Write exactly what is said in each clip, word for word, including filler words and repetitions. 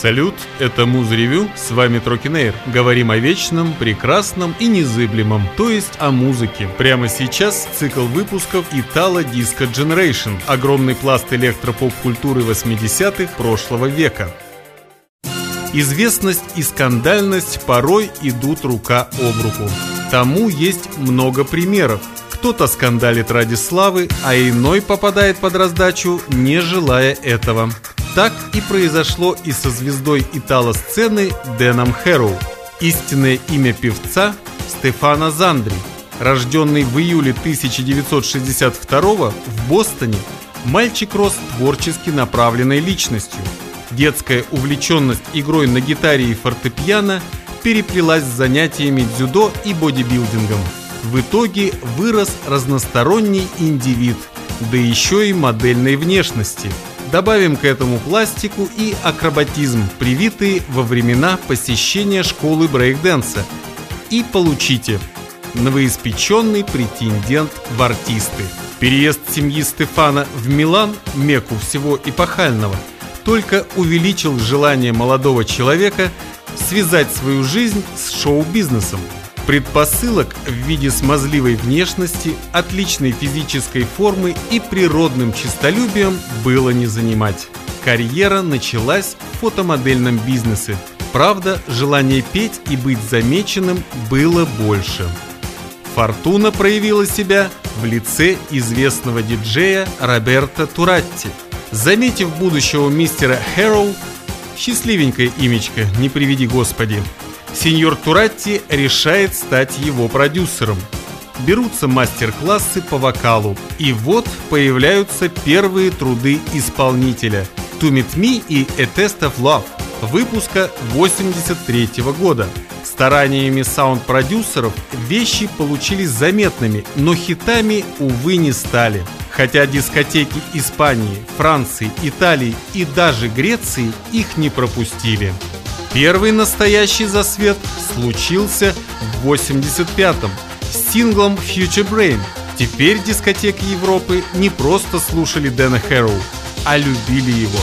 Салют, это Муз-ревью, с вами Трокинейр. Говорим о вечном, прекрасном и незыблемом, то есть о музыке. Прямо сейчас цикл выпусков Italo Disco Generation, огромный пласт электропоп-культуры восьмидесятых прошлого века. Известность и скандальность порой идут рука об руку. Тому есть много примеров. Кто-то скандалит ради славы, а иной попадает под раздачу, не желая этого. Так и произошло и со звездой итало-сцены Дэном Хэроу. Истинное имя певца – Стефано Зандри. Рожденный в июле тысяча девятьсот шестьдесят второго в Бостоне, мальчик рос творчески направленной личностью. Детская увлеченность игрой на гитаре и фортепиано переплелась с занятиями дзюдо и бодибилдингом. В итоге вырос разносторонний индивид, да еще и модельной внешности. Добавим к этому пластику и акробатизм, привитые во времена посещения школы брейк-дэнса. И получите новоиспеченный претендент в артисты. Переезд семьи Стефано в Милан, мекку всего эпохального, только увеличил желание молодого человека связать свою жизнь с шоу-бизнесом. Предпосылок в виде смазливой внешности, отличной физической формы и природным честолюбием было не занимать. Карьера началась в фотомодельном бизнесе. Правда, желание петь и быть замеченным было больше. Фортуна проявила себя в лице известного диджея Роберто Туратти. Заметив будущего мистера Хэроу, счастливенькое имечко, не приведи Господи, сеньор Туратти решает стать его продюсером. Берутся мастер-классы по вокалу, и вот появляются первые труды исполнителя «To Meet Me» и «A Test of Love» выпуска восемьдесят третьего года. Стараниями саунд-продюсеров вещи получились заметными, но хитами, увы, не стали. Хотя дискотеки Испании, Франции, Италии и даже Греции их не пропустили. Первый настоящий засвет случился в восемьдесят пятом с синглом «Future Brain». Теперь дискотеки Европы не просто слушали Дэна Хэроу, а любили его.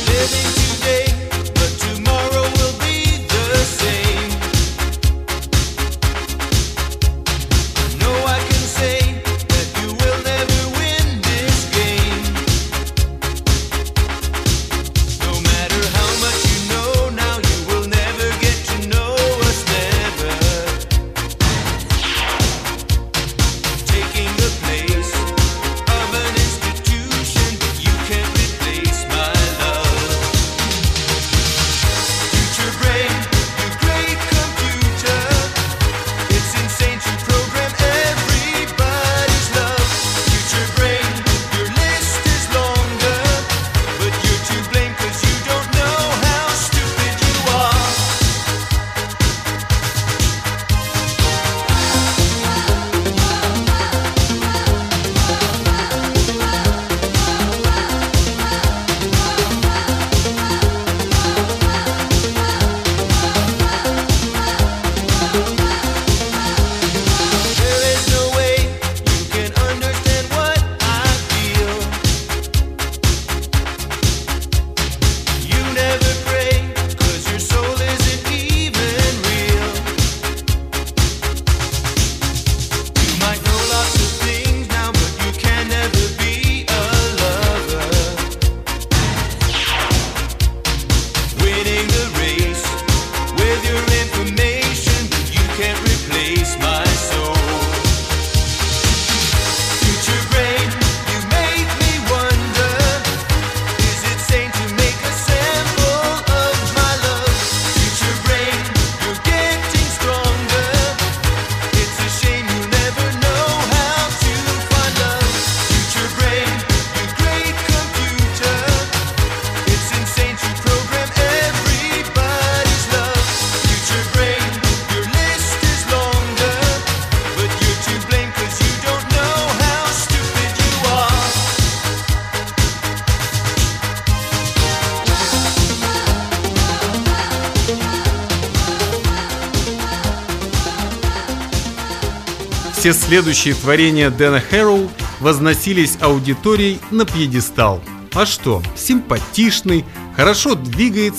Все следующие творения Дэна Хэроу возносились аудиторией на пьедестал. А что, симпатичный, хорошо двигается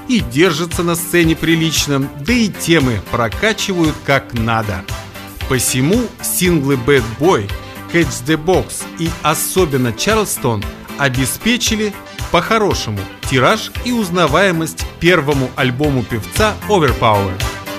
и держатся на сцене прилично, да и темы прокачивают как надо. Посему синглы Bad Boy, Catch the Box и особенно Charleston обеспечили по-хорошему тираж и узнаваемость первому альбому певца Overpower.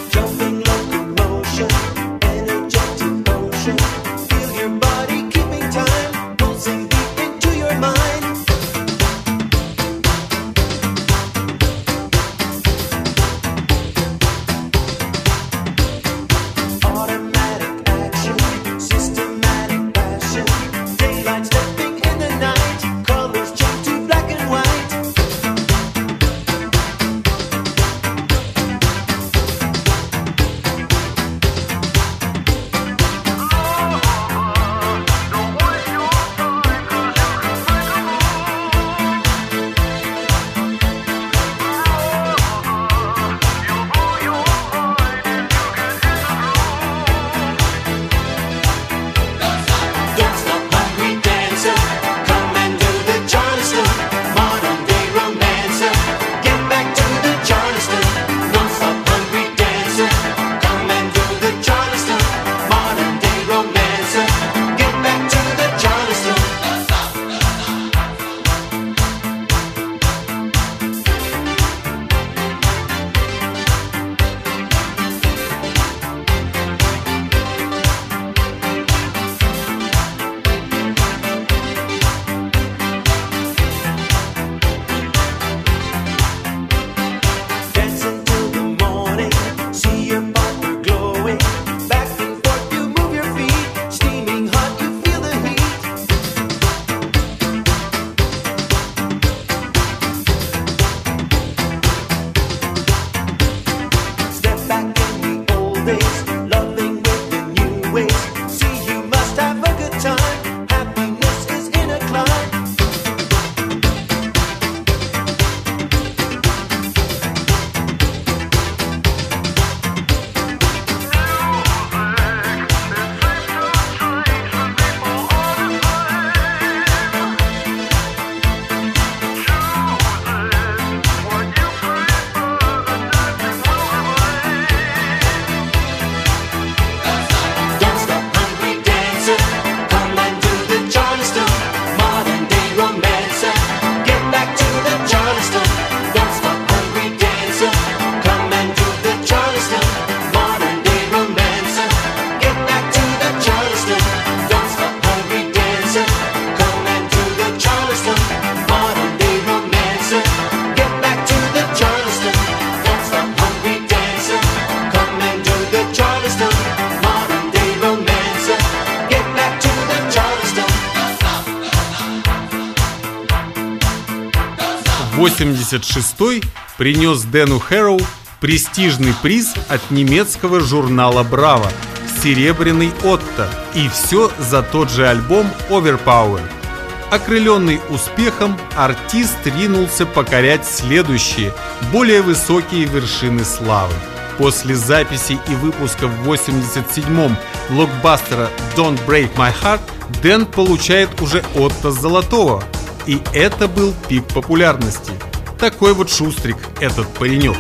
восемьдесят шестой принес Дэну Хэроу престижный приз от немецкого журнала «Браво» «Серебряный Отто», и все за тот же альбом «Overpower». Окрыленный успехом, артист ринулся покорять следующие, более высокие вершины славы. После записи и выпуска в восемьдесят седьмом блокбастера «Don't Break My Heart» Дэн получает уже Отто Золотого. И это был пик популярности. Такой вот шустрик этот паренек.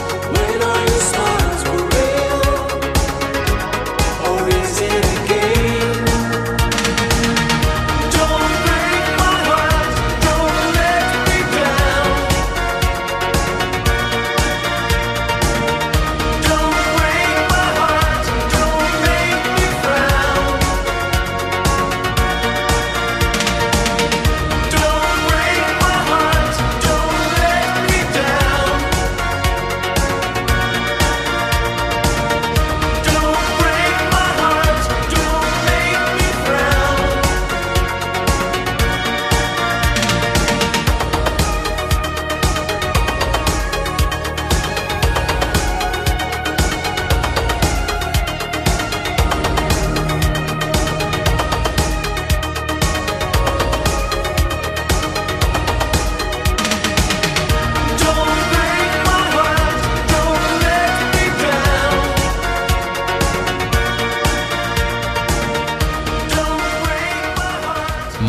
Or is it a game?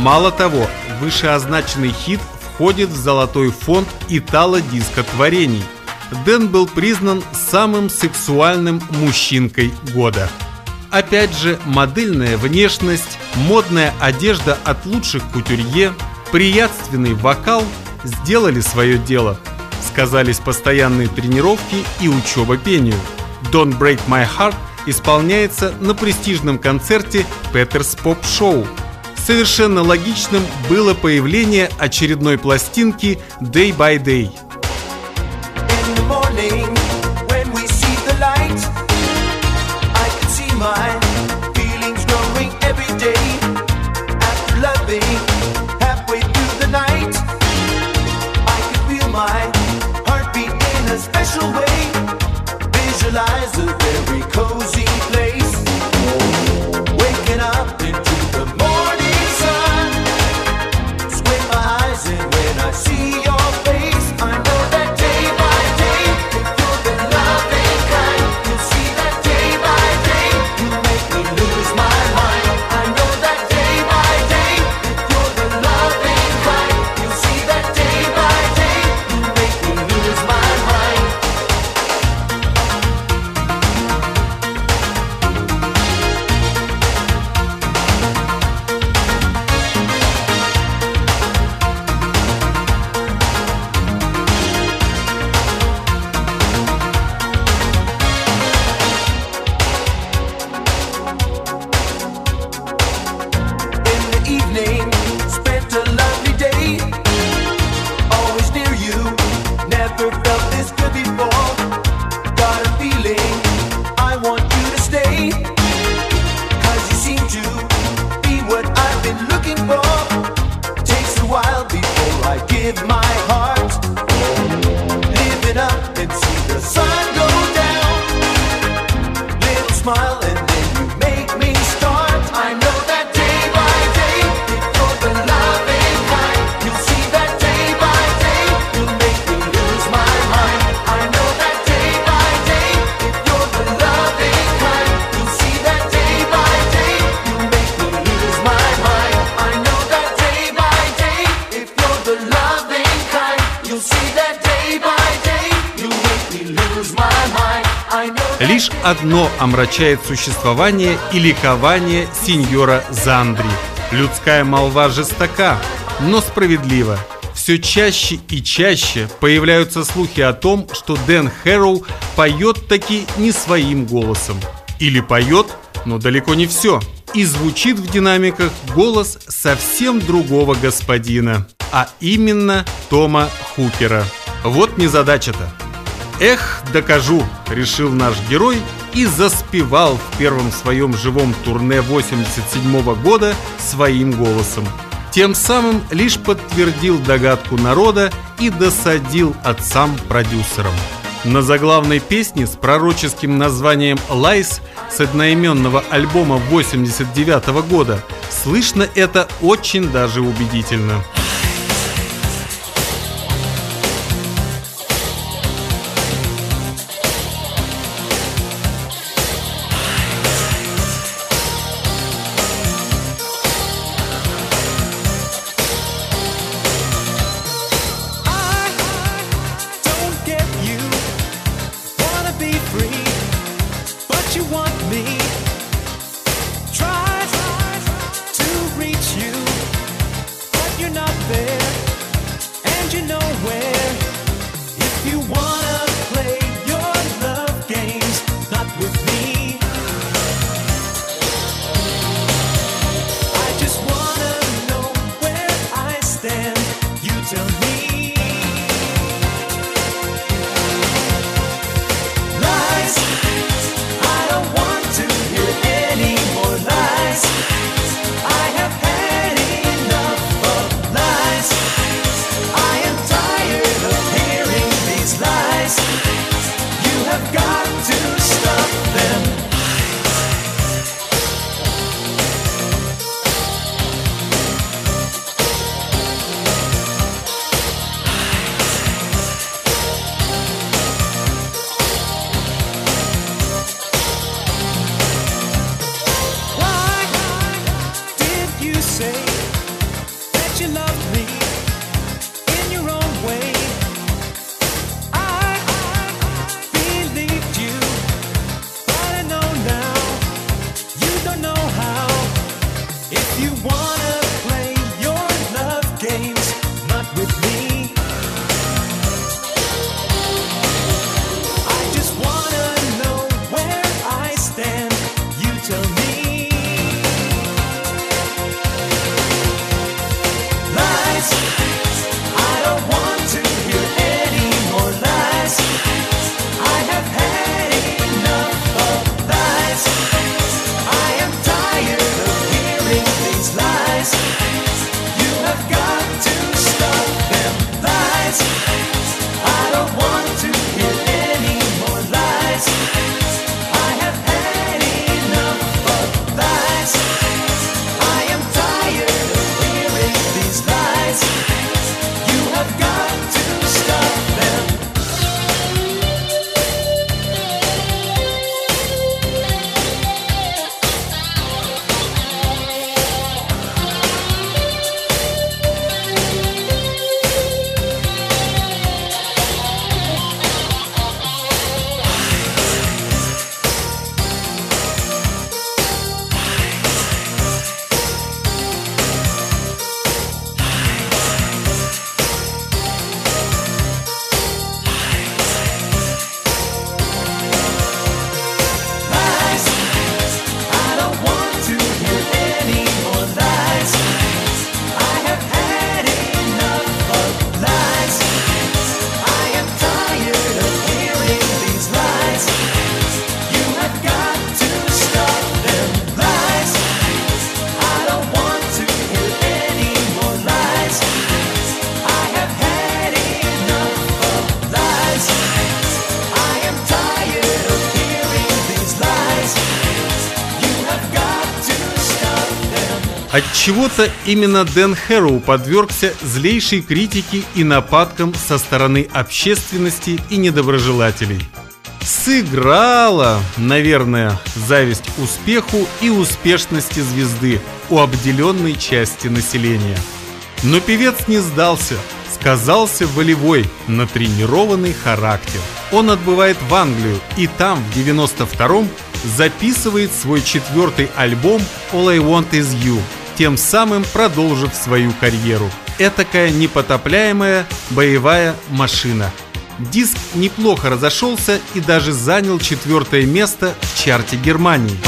Мало того, вышеозначенный хит входит в золотой фонд итало-дискотворений. Дэн был признан самым сексуальным мужчинкой года. Опять же, модельная внешность, модная одежда от лучших кутюрье, приятственный вокал сделали свое дело. Сказались постоянные тренировки и учеба пению. «Don't Break My Heart» исполняется на престижном концерте Peter's Pop Show. Совершенно логичным было появление очередной пластинки «Day by Day». Visualize a very cozy place, waking up into the morning sun. Squint my eyes and when I see your face, I know that day by day, if you're the loving kind, you'll see that day by day, you make me lose my mind. I know that day by day, if you're the loving kind, you'll see that day by day, you make me lose my mind. Spent a lovely day, always near you, never felt this good before. Got a feeling I want you to stay, cause you seem to be what I've been looking for. Takes a while before I give my heart, live it up and see the sun go down. Little smile and then you make me start. I know that day by day, if you're the loving kind, you'll see that day by day, you'll make me lose my mind. I know that day by day, if you're the loving kind, you'll see that day by day, you'll make me lose my mind. I know that day by day, if you're the loving kind, you'll see that day by day, you'll make me lose my mind. I know. Лишь одно омрачает существование и ликование сеньора Зандри. Людская молва жестока, но справедлива. Все чаще и чаще появляются слухи о том, что Дэн Хэроу поет таки не своим голосом. Или поет, но далеко не все. И звучит в динамиках голос совсем другого господина, а именно Тома Хукера. Вот незадача-то. «Эх, докажу», — решил наш герой и заспевал в первом своем живом турне восемьдесят седьмого года своим голосом. Тем самым лишь подтвердил догадку народа и досадил отцам-продюсерам. На заглавной песне с пророческим названием «Lies» с одноименного альбома восемьдесят девятого года слышно это очень даже убедительно. You're not lies. You have got to stop them lies. I don't want to hear any more lies. I have had enough of lies. I am tired of hearing these lies. You have got to stop them. Отчего-то именно Дэн Хэроу подвергся злейшей критике и нападкам со стороны общественности и недоброжелателей. Сыграла, наверное, зависть успеху и успешности звезды у обделенной части населения. Но певец не сдался, сказался волевой, натренированный характер. Он отбывает в Англию и там в девяносто втором записывает свой четвертый альбом «All I Want Is You», тем самым продолжив свою карьеру. Этакая непотопляемая боевая машина. Диск неплохо разошелся и даже занял четвертое место в чарте Германии.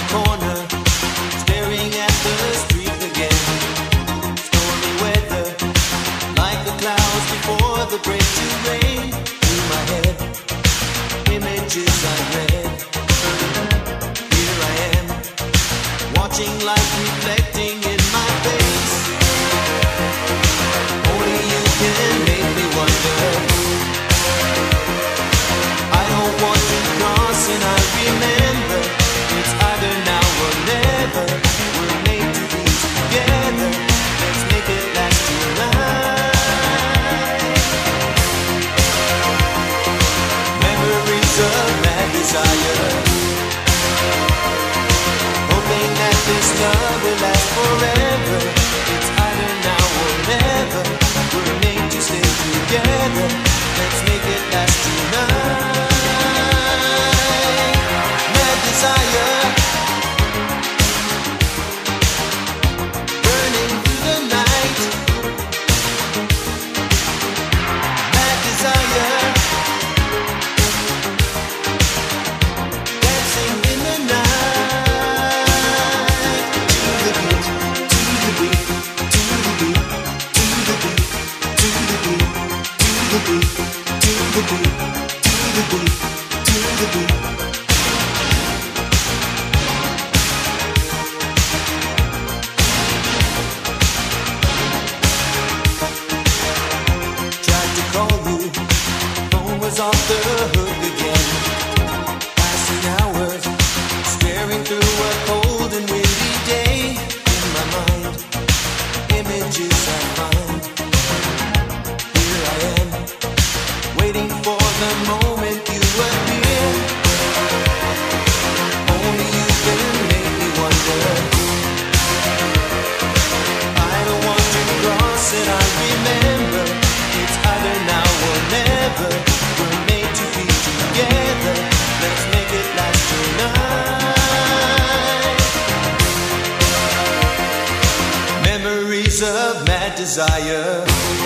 Desire,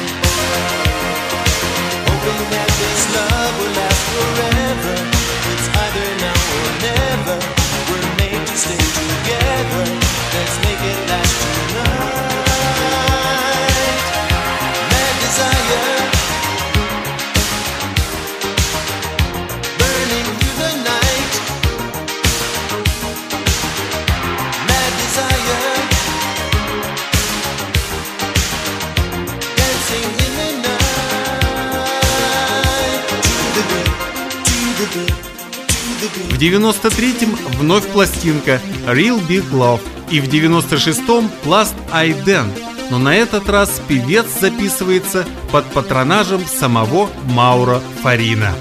hoping that this love will last forever. It's either now or never. We're made to stay together. Let's make it last tonight. Mad desire, burning through the night. Mad desire. девяносто третьем вновь пластинка «Real Big Love» и в девяносто шестом «Last I Dance». Но на этот раз певец записывается под патронажем самого Мауро Фарина.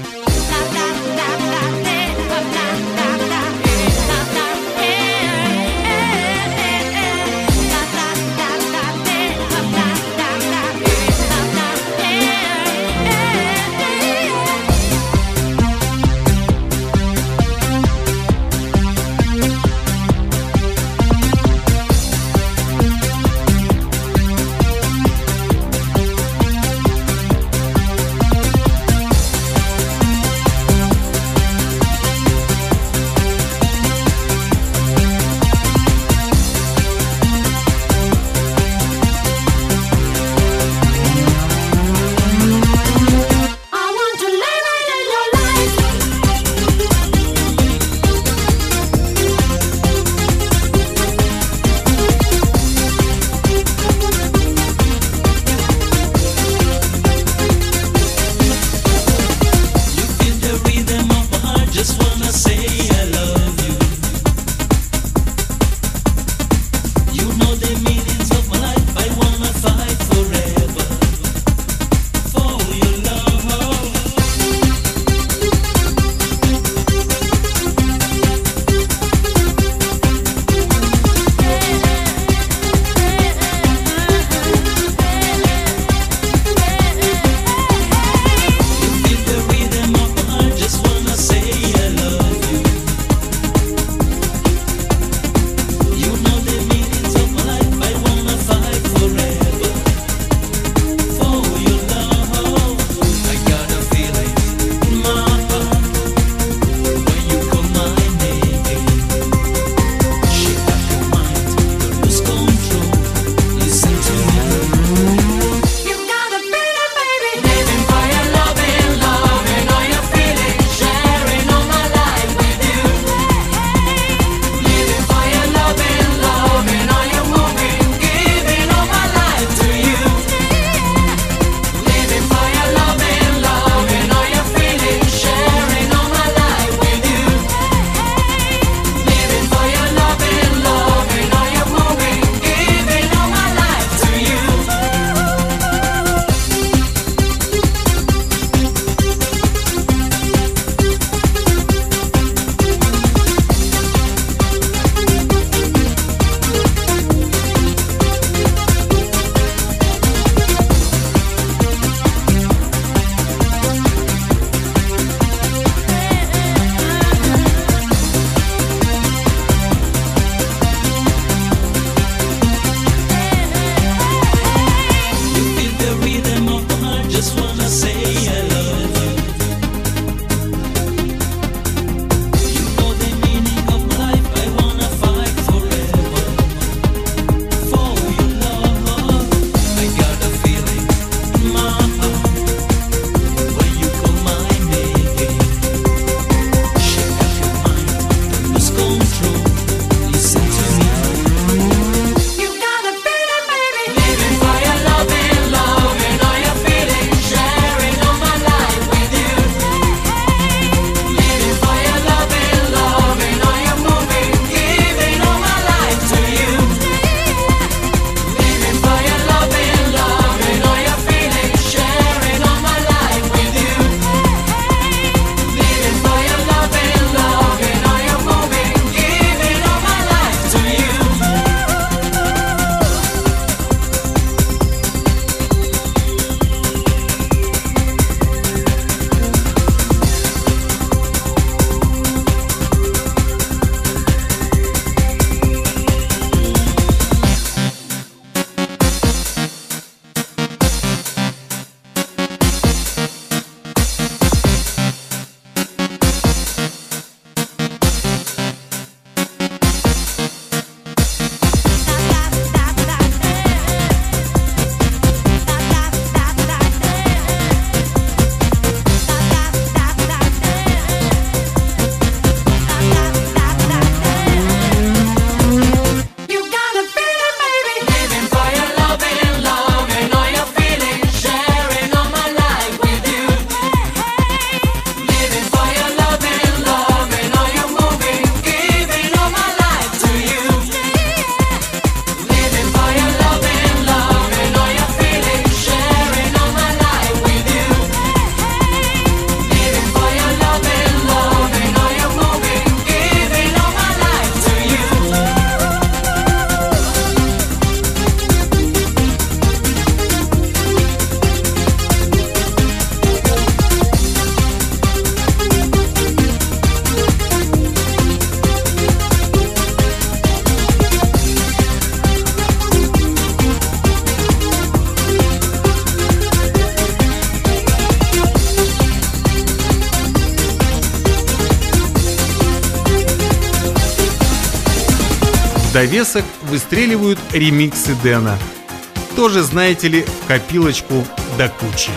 В довесок выстреливают ремиксы Дэна. Тоже, знаете ли, в копилочку до кучи.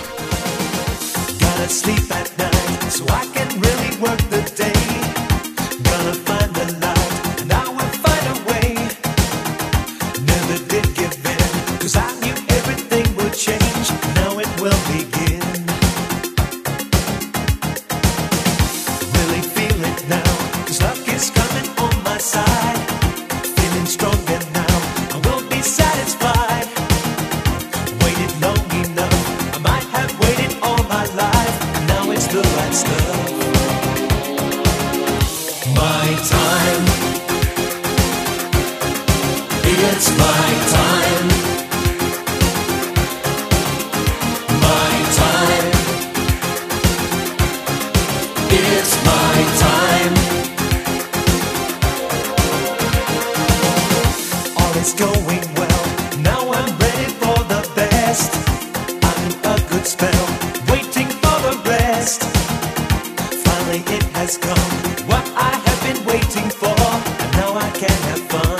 It's my time. My time. It's my time. All is going well. Now I'm ready for the best. I'm in a good spell, waiting for the rest. Finally it has come, what I have been waiting for. And now I can have fun.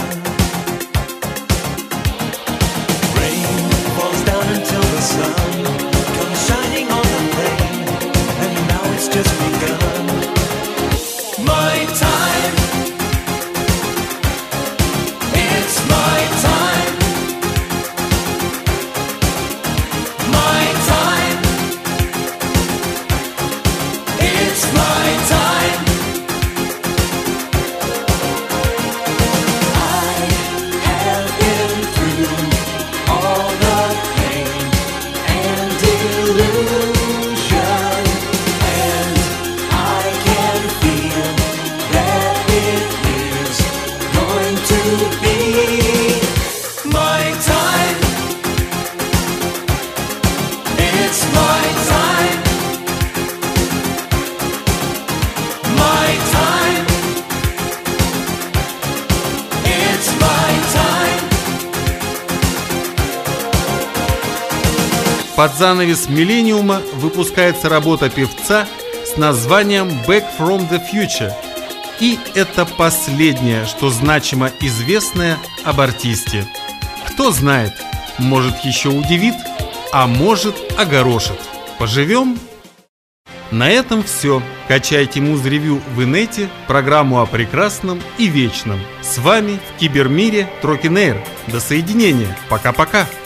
Под занавес «Миллениума» выпускается работа певца с названием «Back from the Future». И это последнее, что значимо известное об артисте. Кто знает, может еще удивит, а может огорошит. Поживем? На этом все. Качайте Муз-ревью в инете, программу о прекрасном и вечном. С вами в кибермире Трокинэйр. До соединения. Пока-пока.